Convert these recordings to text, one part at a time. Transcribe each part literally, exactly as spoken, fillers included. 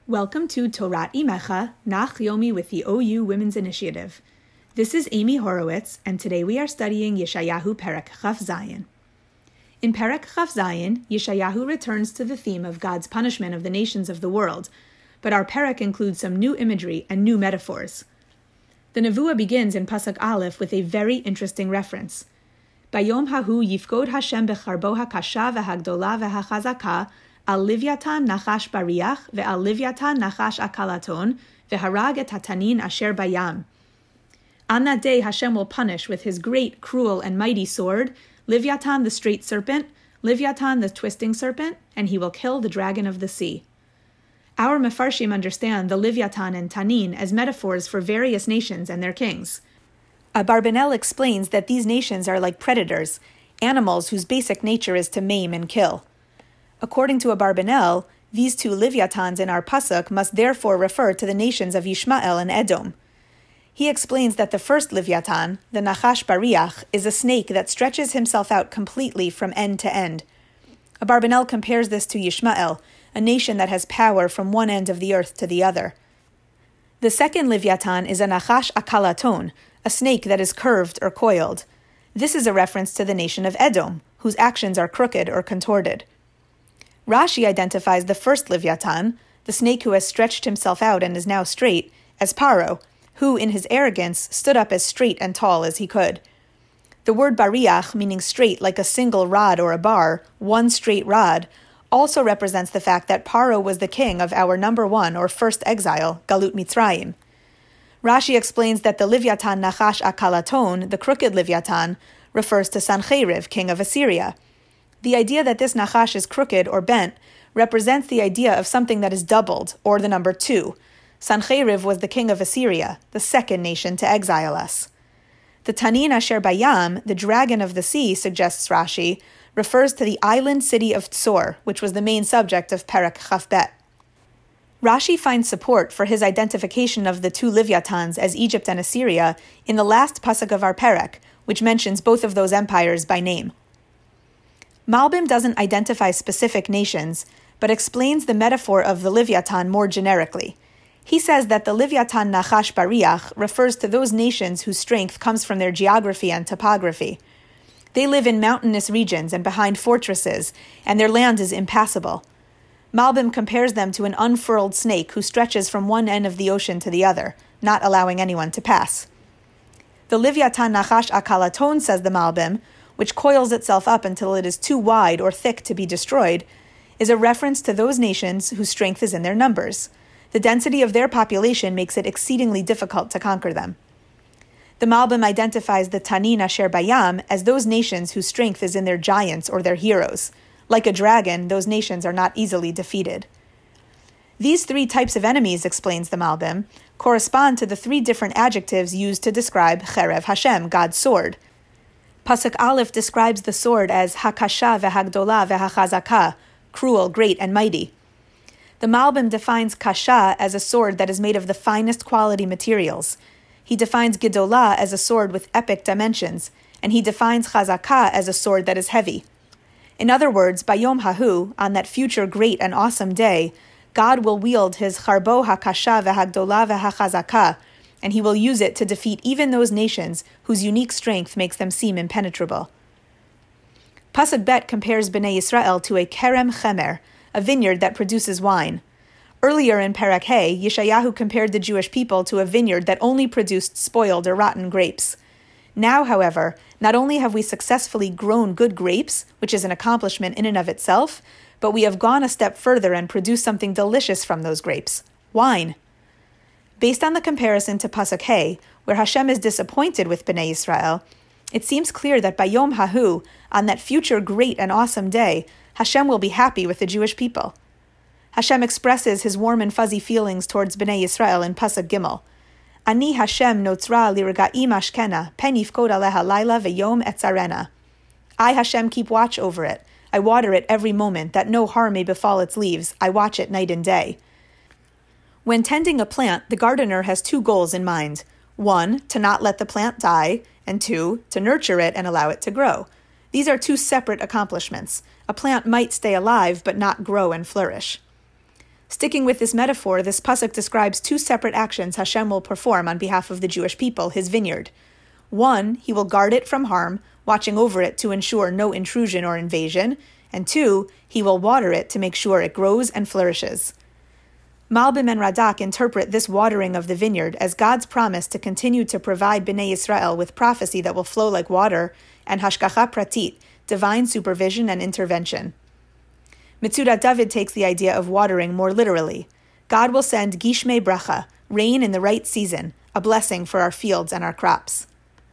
Welcome to Torat Imecha, Nach Yomi with the O U Women's Initiative. This is Amy Horowitz, and today we are studying Yeshayahu Perek Chaf Zayin. In Perek Chaf Zayin, Yeshayahu returns to the theme of God's punishment of the nations of the world, but our Perek includes some new imagery and new metaphors. The Nevuah begins in Pasuk Aleph with a very interesting reference. Bayom hahu yifkod Hashem becharbo hakasha v'hagdola v'hachazaka al Livyatan nachash bariach ve'al Livyatan nachash akalaton ve'harag et hatanin asher bayam. On that day Hashem will punish with his great, cruel, and mighty sword Livyatan the straight serpent, Livyatan the twisting serpent, and he will kill the dragon of the sea. Our Mefarshim understand the Livyatan and Tanin as metaphors for various nations and their kings. Abarbanel explains that these nations are like predators, animals whose basic nature is to maim and kill. According to Abarbanel, these two Livyatans in our pasuk must therefore refer to the nations of Yishmael and Edom. He explains that the first Livyatan, the Nachash Bariach, is a snake that stretches himself out completely from end to end. Abarbanel compares this to Yishmael, a nation that has power from one end of the earth to the other. The second Livyatan is a Nachash Akalaton, a snake that is curved or coiled. This is a reference to the nation of Edom, whose actions are crooked or contorted. Rashi identifies the first Livyatan, the snake who has stretched himself out and is now straight, as Paro, who in his arrogance stood up as straight and tall as he could. The word bariach, meaning straight like a single rod or a bar, one straight rod, also represents the fact that Paro was the king of our number one or first exile, Galut Mitzrayim. Rashi explains that the Livyatan Nachash Akalaton, the crooked Livyatan, refers to Sancheriv, king of Assyria. The idea that this Nachash is crooked or bent represents the idea of something that is doubled, or the number two. Sancheriv was the king of Assyria, the second nation to exile us. The Tanin Asher Bayam, the dragon of the sea, suggests Rashi, refers to the island city of Tzor, which was the main subject of Perek Chaf Bet. Rashi finds support for his identification of the two Livyatans as Egypt and Assyria in the last pasuk of our Perek, which mentions both of those empires by name. Malbim doesn't identify specific nations, but explains the metaphor of the Livyatan more generically. He says that the Livyatan Nachash Bariach refers to those nations whose strength comes from their geography and topography. They live in mountainous regions and behind fortresses, and their land is impassable. Malbim compares them to an unfurled snake who stretches from one end of the ocean to the other, not allowing anyone to pass. The Livyatan Nachash Akalaton, says the Malbim, which coils itself up until it is too wide or thick to be destroyed, is a reference to those nations whose strength is in their numbers. The density of their population makes it exceedingly difficult to conquer them. The Malbim identifies the Tanin Asher Bayam as those nations whose strength is in their giants or their heroes. Like a dragon, those nations are not easily defeated. These three types of enemies, explains the Malbim, correspond to the three different adjectives used to describe Cherev Hashem, God's sword. Pasuk Aleph describes the sword as Hakasha v'hagdola v'hachazaka, cruel, great, and mighty. The Malbim defines Kasha as a sword that is made of the finest quality materials. He defines Gedolah as a sword with epic dimensions, and he defines Chazaka as a sword that is heavy. In other words, Bayom Hahu, on that future great and awesome day, God will wield his Charbo HaKasha v'hagdola v'hachazaka, and he will use it to defeat even those nations whose unique strength makes them seem impenetrable. Pasuk Bet compares Bnei Yisrael to a kerem chemer, a vineyard that produces wine. Earlier in Perek Hey, Yeshayahu compared the Jewish people to a vineyard that only produced spoiled or rotten grapes. Now, however, not only have we successfully grown good grapes, which is an accomplishment in and of itself, but we have gone a step further and produced something delicious from those grapes, wine. Based on the comparison to Pasuk Hey, where Hashem is disappointed with Bnei Yisrael, it seems clear that by Yom Hahu, on that future great and awesome day, Hashem will be happy with the Jewish people. Hashem expresses his warm and fuzzy feelings towards Bnei Yisrael in Pasuk Gimel. Ani Hashem notzra lirga'im ashkena, pen yifkod aleha laila v'yom etzarena. I, Hashem, keep watch over it. I water it every moment, that no harm may befall its leaves. I watch it night and day. When tending a plant, the gardener has two goals in mind. One, to not let the plant die, and two, to nurture it and allow it to grow. These are two separate accomplishments. A plant might stay alive but not grow and flourish. Sticking with this metaphor, this pasuk describes two separate actions Hashem will perform on behalf of the Jewish people, his vineyard. One, he will guard it from harm, watching over it to ensure no intrusion or invasion, and two, he will water it to make sure it grows and flourishes. Malbim and Radak interpret this watering of the vineyard as God's promise to continue to provide Bnei Yisrael with prophecy that will flow like water and hashgacha pratit, divine supervision and intervention. Metzudat David takes the idea of watering more literally. God will send gishmei bracha, rain in the right season, a blessing for our fields and our crops.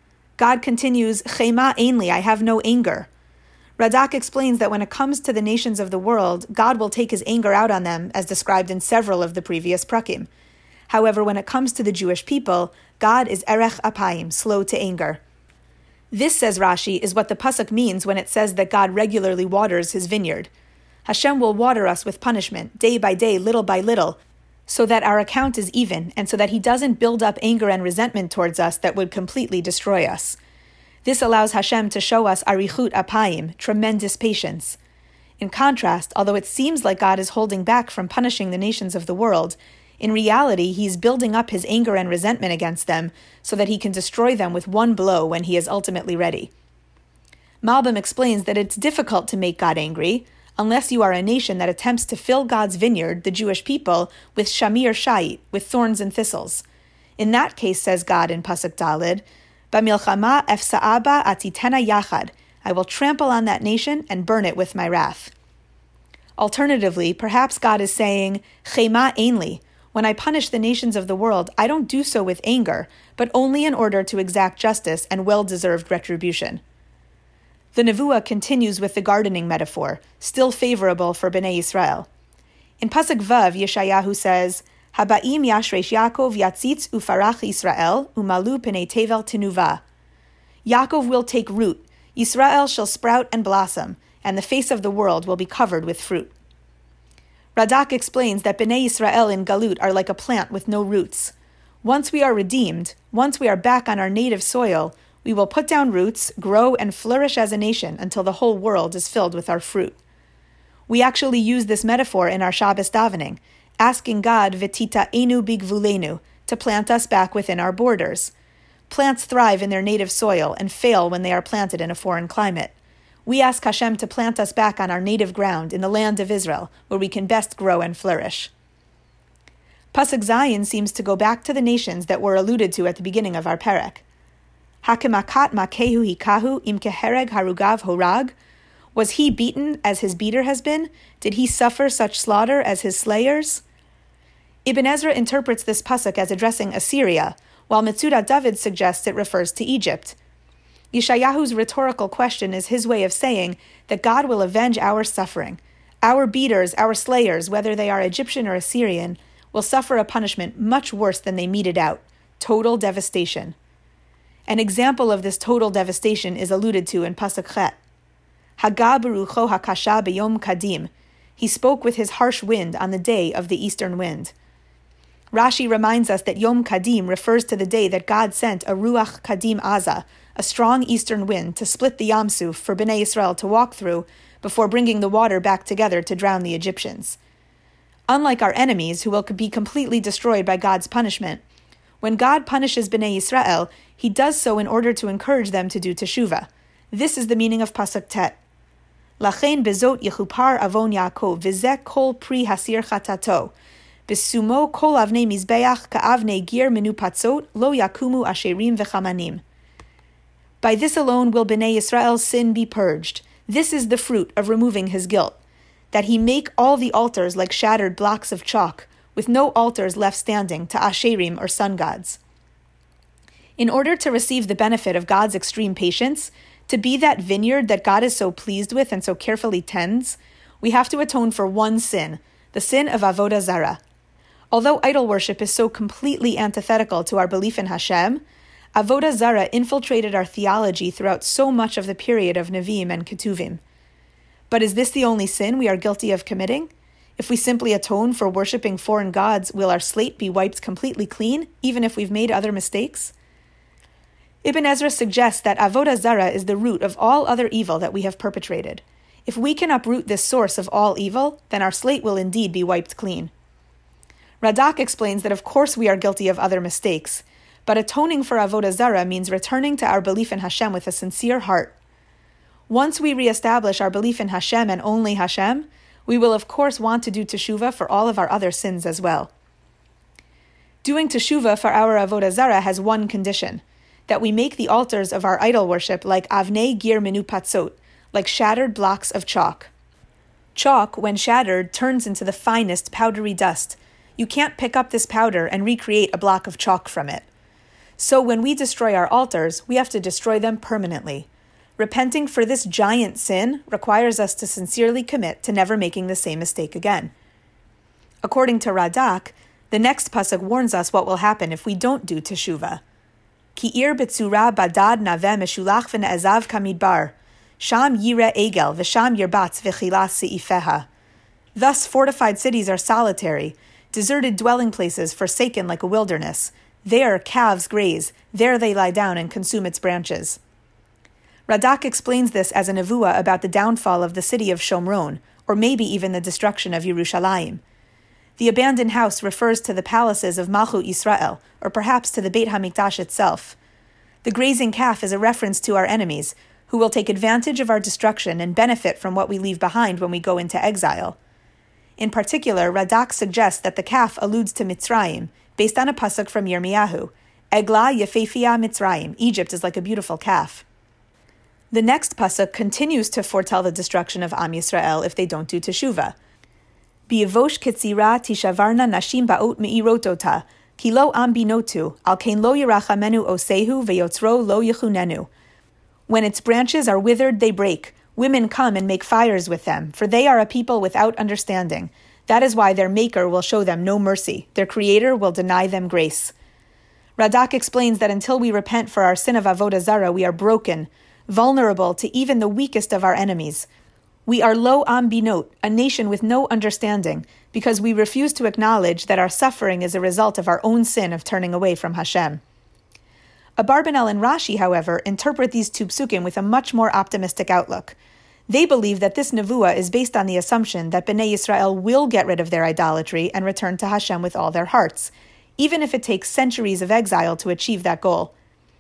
God continues, chema ainli, I have no anger. Radak explains that when it comes to the nations of the world, God will take his anger out on them, as described in several of the previous prakim. However, when it comes to the Jewish people, God is erech apayim, slow to anger. This, says Rashi, is what the pasuk means when it says that God regularly waters his vineyard. Hashem will water us with punishment, day by day, little by little, so that our account is even, and so that he doesn't build up anger and resentment towards us that would completely destroy us. This allows Hashem to show us arichut apayim, tremendous patience. In contrast, although it seems like God is holding back from punishing the nations of the world, in reality he is building up his anger and resentment against them so that he can destroy them with one blow when he is ultimately ready. Malbim explains that it's difficult to make God angry, unless you are a nation that attempts to fill God's vineyard, the Jewish people, with shamir shait, with thorns and thistles. In that case, says God in Pasuk Daled, B'milchama efsa'aba atitena yachad, I will trample on that nation and burn it with my wrath. Alternatively, perhaps God is saying, chema ainli, when I punish the nations of the world, I don't do so with anger, but only in order to exact justice and well-deserved retribution. The Nevuah continues with the gardening metaphor, still favorable for Bnei Yisrael. In Pasuk Vav, Yeshayahu says, Haba'im yashresh Yaakov yatzitz ufarach Yisrael umalu pnei tevel tenuva. Yaakov will take root, Yisrael shall sprout and blossom, and the face of the world will be covered with fruit. Radak explains that Bnei Yisrael in Galut are like a plant with no roots. Once we are redeemed, once we are back on our native soil, we will put down roots, grow, and flourish as a nation until the whole world is filled with our fruit. We actually use this metaphor in our Shabbos davening, asking God, V'tita enu bigvulenu, to plant us back within our borders. Plants thrive in their native soil and fail when they are planted in a foreign climate. We ask Hashem to plant us back on our native ground in the land of Israel, where we can best grow and flourish. Pasuk Zayin seems to go back to the nations that were alluded to at the beginning of our perek. Hakemakat makehu hikahu im kehereg harugav horag? Was he beaten as his beater has been? Did he suffer such slaughter as his slayers? Ibn Ezra interprets this pasuk as addressing Assyria, while Metzudat David suggests it refers to Egypt. Yeshayahu's rhetorical question is his way of saying that God will avenge our suffering. Our beaters, our slayers, whether they are Egyptian or Assyrian, will suffer a punishment much worse than they meted out, total devastation. An example of this total devastation is alluded to in Pasuk Chet. Haga berucho hakasha b'yom kadim. He spoke with his harsh wind on the day of the eastern wind. Rashi reminds us that Yom Kadim refers to the day that God sent a Ruach Kadim Aza, a strong eastern wind, to split the Yam Suf for Bnei Yisrael to walk through before bringing the water back together to drown the Egyptians. Unlike our enemies, who will be completely destroyed by God's punishment, when God punishes Bnei Yisrael, he does so in order to encourage them to do teshuvah. This is the meaning of Pasuk Tet. Lachein bezot yechupar avon Yaakov, v'zeh kol pri hasir chatato. Besumo kol avnei mizbeach ka'avnei gir menupatzot, lo yakumu asherim v'chamanim. By this alone will Bnei Yisrael's sin be purged. This is the fruit of removing his guilt, that he make all the altars like shattered blocks of chalk, with no altars left standing to Asherim or sun gods. In order to receive the benefit of God's extreme patience, to be that vineyard that God is so pleased with and so carefully tends, we have to atone for one sin, the sin of Avodah Zarah. Although idol worship is so completely antithetical to our belief in Hashem, Avodah Zarah infiltrated our theology throughout so much of the period of Nevi'im and Ketuvim. But is this the only sin we are guilty of committing? If we simply atone for worshipping foreign gods, will our slate be wiped completely clean, even if we've made other mistakes? Ibn Ezra suggests that Avodah Zarah is the root of all other evil that we have perpetrated. If we can uproot this source of all evil, then our slate will indeed be wiped clean. Radak explains that of course we are guilty of other mistakes, but atoning for Avodah Zarah means returning to our belief in Hashem with a sincere heart. Once we reestablish our belief in Hashem and only Hashem, we will of course want to do teshuvah for all of our other sins as well. Doing teshuvah for our Avodah Zarah has one condition, that we make the altars of our idol worship like avnei gir menupatzot, like shattered blocks of chalk. Chalk, when shattered, turns into the finest powdery dust. You can't pick up this powder and recreate a block of chalk from it. So when we destroy our altars, we have to destroy them permanently. Repenting for this giant sin requires us to sincerely commit to never making the same mistake again. According to Radak, the next pasuk warns us what will happen if we don't do teshuvah. Ki'ir betzura badad naveh meshulach v'ne'ezav kamidbar, sham yire egel v'sham yirbatz v'chilas se'ifeha. Thus fortified cities are solitary, deserted dwelling places forsaken like a wilderness. There calves graze, there they lie down and consume its branches. Radak explains this as a nevuah about the downfall of the city of Shomron, or maybe even the destruction of Yerushalayim. The abandoned house refers to the palaces of Malchut Yisrael, or perhaps to the Beit HaMikdash itself. The grazing calf is a reference to our enemies, who will take advantage of our destruction and benefit from what we leave behind when we go into exile. In particular, Radak suggests that the calf alludes to Mitzrayim, based on a pasuk from Yirmiyahu, Eglah Yefefia Mitzrayim, Egypt is like a beautiful calf. The next pasuk continues to foretell the destruction of Am Yisrael if they don't do teshuvah. Bi'evosh ketzira tishavarna nashim ba'ot me'irotota, ki lo am binotu, al kein lo yerachamenu osehu veyotzro lo yechunenu. When its branches are withered, they break. Women come and make fires with them, for they are a people without understanding. That is why their Maker will show them no mercy. Their Creator will deny them grace. Radak explains that until we repent for our sin of Avodah Zarah, we are broken, vulnerable to even the weakest of our enemies. We are lo am binot, a nation with no understanding, because we refuse to acknowledge that our suffering is a result of our own sin of turning away from Hashem. Abarbanel and Rashi, however, interpret these two psukim with a much more optimistic outlook. They believe that this nevuah is based on the assumption that Bnei Yisrael will get rid of their idolatry and return to Hashem with all their hearts, even if it takes centuries of exile to achieve that goal.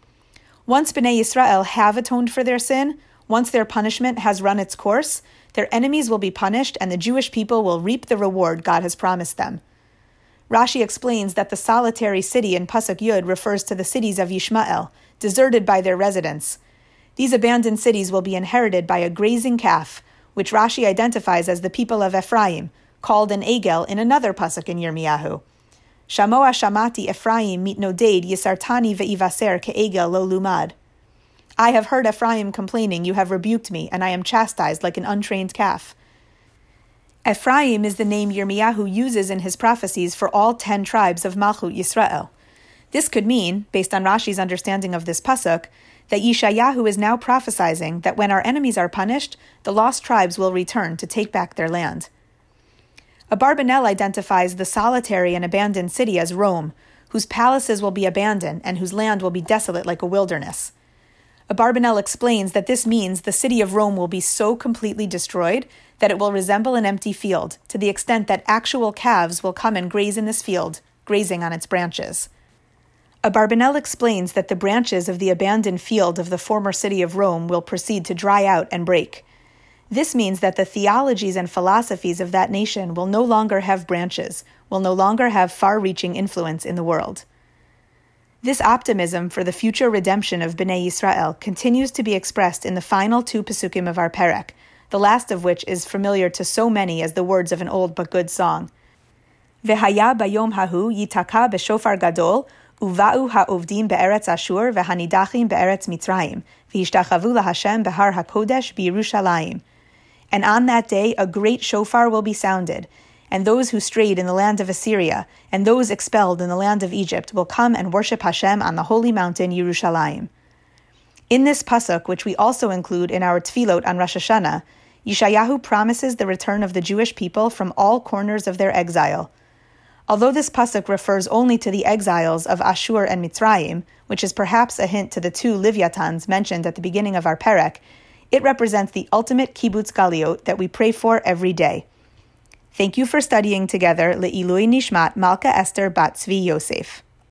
Once Bnei Yisrael have atoned for their sin, once their punishment has run its course, their enemies will be punished and the Jewish people will reap the reward God has promised them. Rashi explains that the solitary city in Pasuk Yud refers to the cities of Yishmael, deserted by their residents. These abandoned cities will be inherited by a grazing calf, which Rashi identifies as the people of Ephraim, called an Egel in another pasuk in Yirmiyahu. Shamoa shamati Ephraim mitnoded yisartani ve'ivaser ke'egel lo lumad. I have heard Ephraim complaining, you have rebuked me, and I am chastised like an untrained calf. Ephraim is the name Yirmiyahu uses in his prophecies for all ten tribes of Malchut Yisrael. This could mean, based on Rashi's understanding of this pasuk, that Yeshayahu is now prophesizing that when our enemies are punished, the lost tribes will return to take back their land. Abarbanel identifies the solitary and abandoned city as Rome, whose palaces will be abandoned and whose land will be desolate like a wilderness. Abarbanel explains that this means the city of Rome will be so completely destroyed that it will resemble an empty field, to the extent that actual calves will come and graze in this field, grazing on its branches. Abarbanel explains that the branches of the abandoned field of the former city of Rome will proceed to dry out and break. This means that the theologies and philosophies of that nation will no longer have branches, will no longer have far-reaching influence in the world. This optimism for the future redemption of Bnei Yisrael continues to be expressed in the final two pesukim of our perek, the last of which is familiar to so many as the words of an old but good song. V'haya bayom hahu yitaka b'shofar gadol, uva'u ha'ovdim be'eretz Ashur v'hanidachim be'eretz Mitzrayim, v'yishtachavu laHashem behar hakodesh b'Yerushalayim. And on that day a great shofar will be sounded, and those who strayed in the land of Assyria, and those expelled in the land of Egypt will come and worship Hashem on the holy mountain Yerushalayim. In this pasuk, which we also include in our tefillot on Rosh Hashanah, Yeshayahu promises the return of the Jewish people from all corners of their exile. Although this pasuk refers only to the exiles of Ashur and Mitzrayim, which is perhaps a hint to the two Livyatans mentioned at the beginning of our perek, it represents the ultimate kibbutz galiot that we pray for every day. Thank you for studying together Le'ilui Nishmat Malka Esther Bat Tzvi Yosef.